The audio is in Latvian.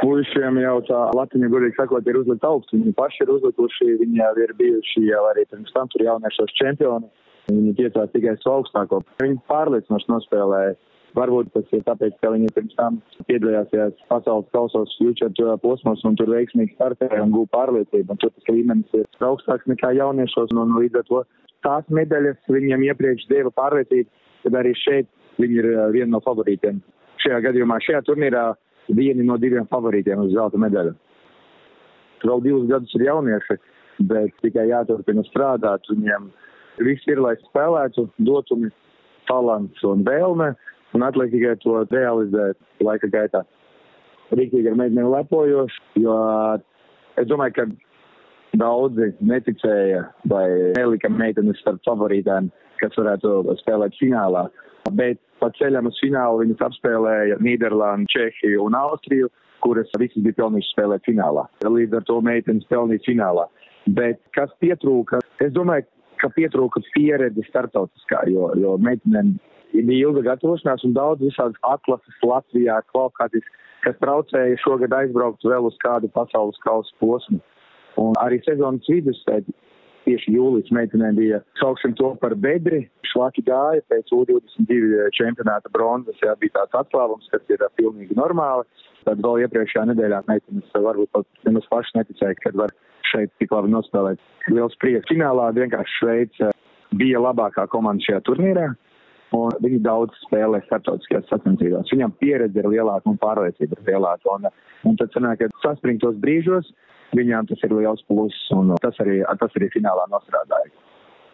Puišiem jau tā latiņa, godīgi sakot, ir uzlikt augstu. Viņi paši ir uzlikuši, viņi jau ir bijuši jau arī pirms tam tur jauniešos čempioni. Viņi tiecās tikai uz augstāko. Viņi pārliecinoši nospēlēja. Varbūt tas ir tāpēc, ka viņi pirms tam piedalījās pasaules kausos future posmos un tur veiksmīgi startēja un gūja pārliecību. Un tur tas līmenis ir augstāks nekā jauniešos. Un līdz ar to tās medaļas viņiem iepriekš deva pārliecību, kad arī šeit viņi ir viena no favorītiem. Šajā gadījumā, šajā turnīrā vieni no 2 favorītiem uz zelta medaļu. Vēl 2 gadus ir jaunieši, bet tikai jāturpina strādāt. Viņiem viss ir, lai spēlētu, dotumi, talants un vēlme. Un atliek tikai to realizēt laika gaitā. Rīktīgi ar meitenēm lepojoši, jo es domāju, ka daudzi neticēja vai nelika meitenes starp favorītēm, kas varētu spēlēt finālā. Bet pa ceļam uz finālu viņas apspēlēja Nīderlandu, Čehiju un Austriju, kuras visas bija pelnījušas spēlēt finālā. Līdz ar to meitenes pelnīja finālā. Bet kas pietrūka? Es domāju, ka pietrūka pieredze starptautiskā, jo meitenēm bija ilga gatavošanās un daudz visādas atlases Latvijā, kvalifikācijas, kas traucēja šogad aizbraukt vēl uz kādu pasaules kausa posmu. Un arī sezonas vidus, tieši jūlijas meitenēm bija, saukšam to par bedri, šlaki gāja pēc U22 čempionāta bronzas, bija tāds atklāvums, kas ir pilnīgi normāli. Tad vēl iepriekšējā nedēļā meitenes varbūt pat nemaz paši neticēja, kad var šeit tik labi nospēlēt. Liels prieks. Finālā vienkārši Šveice bija labākā komanda šajā turnīrā. Un viņi daudz spēlē starptautiskajās sacensībās. Viņam pieredze ir lielāka un pārliecība ir lielāka. Un tad sanāk, ka saspringtos brīžos viņām tas ir liels pluss un tas arī finālā nostrādāja.